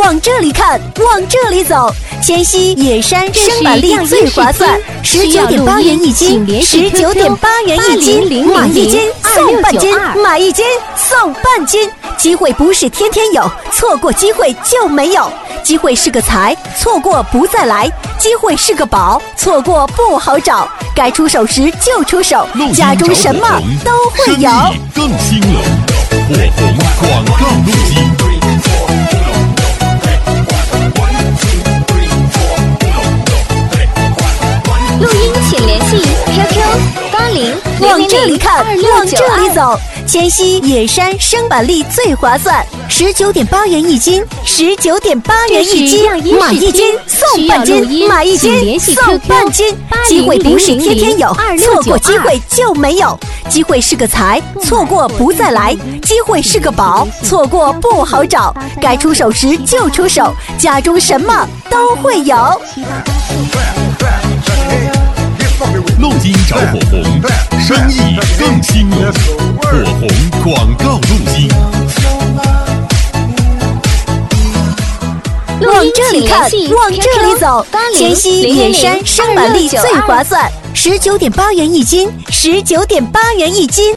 往这里看，往这里走。黔西野山生板栗最划算，19.8元一斤，19.8元一斤，买一斤送半斤，买一斤送半斤。机会不是天天有，错过机会就没有。机会是个财，错过不再来；机会是个宝，错过不好找。该出手时就出手，家中什么都会有。 生意更兴隆，火红广告路径。 录音请联系 QQ 往这里看，往这里走。黔西野山生板栗最划算，19.8元一斤，19.8元一斤，买一斤送半斤，买一斤送半斤。机会不是天天有，错过机会就没有。机会是个财，错过不再来；机会是个宝，错过不好找。该出手时就出手，家中什么都会有。 路金找火红，生意更兴隆，火红广告路金。 往这里看，往这里走。黔西野山生板栗最划算，19.8元一斤，19.8元一斤。